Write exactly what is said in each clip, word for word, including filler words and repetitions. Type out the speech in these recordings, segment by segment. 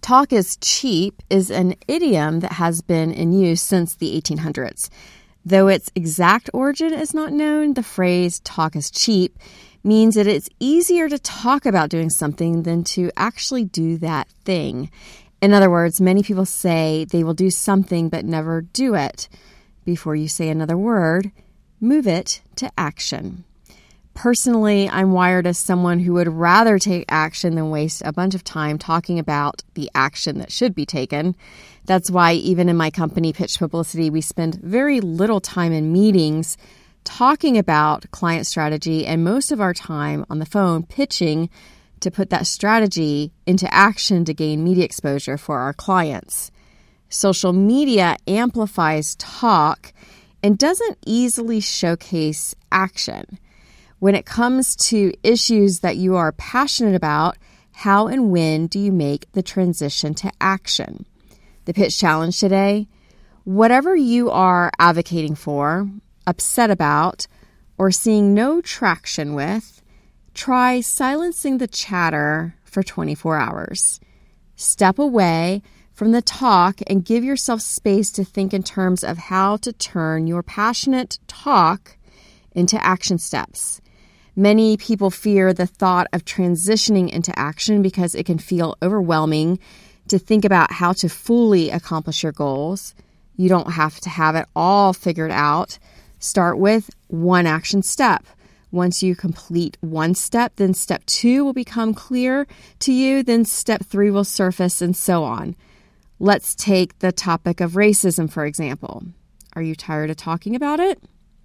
Talk is cheap is an idiom that has been in use since the eighteen hundreds. Though its exact origin is not known, the phrase talk is cheap means that it's easier to talk about doing something than to actually do that thing. In other words, many people say they will do something but never do it. Before you say another word, move it to action. Personally, I'm wired as someone who would rather take action than waste a bunch of time talking about the action that should be taken. That's why even in my company, Pitch Publicity, we spend very little time in meetings talking about client strategy and most of our time on the phone pitching to put that strategy into action to gain media exposure for our clients. Social media amplifies talk and doesn't easily showcase action. When it comes to issues that you are passionate about, how and when do you make the transition to action? The pitch challenge today: whatever you are advocating for, upset about, or seeing no traction with, try silencing the chatter for twenty-four hours. Step away from the talk and give yourself space to think in terms of how to turn your passionate talk into action steps. Many people fear the thought of transitioning into action because it can feel overwhelming to think about how to fully accomplish your goals. You don't have to have it all figured out. Start with one action step. Once you complete one step, then step two will become clear to you, then step three will surface, and so on. Let's take the topic of racism, for example. Are you tired of talking about it?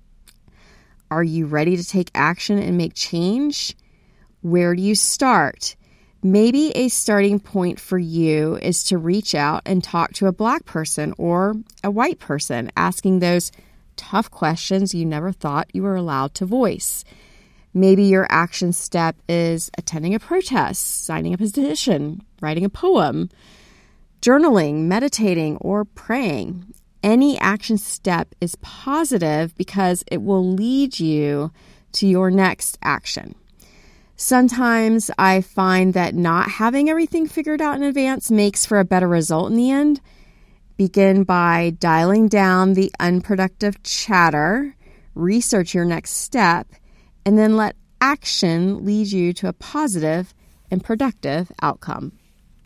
Are you ready to take action and make change? Where do you start? Maybe a starting point for you is to reach out and talk to a Black person or a white person, asking those tough questions you never thought you were allowed to voice. Maybe your action step is attending a protest, signing a petition, writing a poem, journaling, meditating, or praying. Any action step is positive because it will lead you to your next action. Sometimes I find that not having everything figured out in advance makes for a better result in the end. Begin by dialing down the unproductive chatter, research your next step, and then let action lead you to a positive and productive outcome.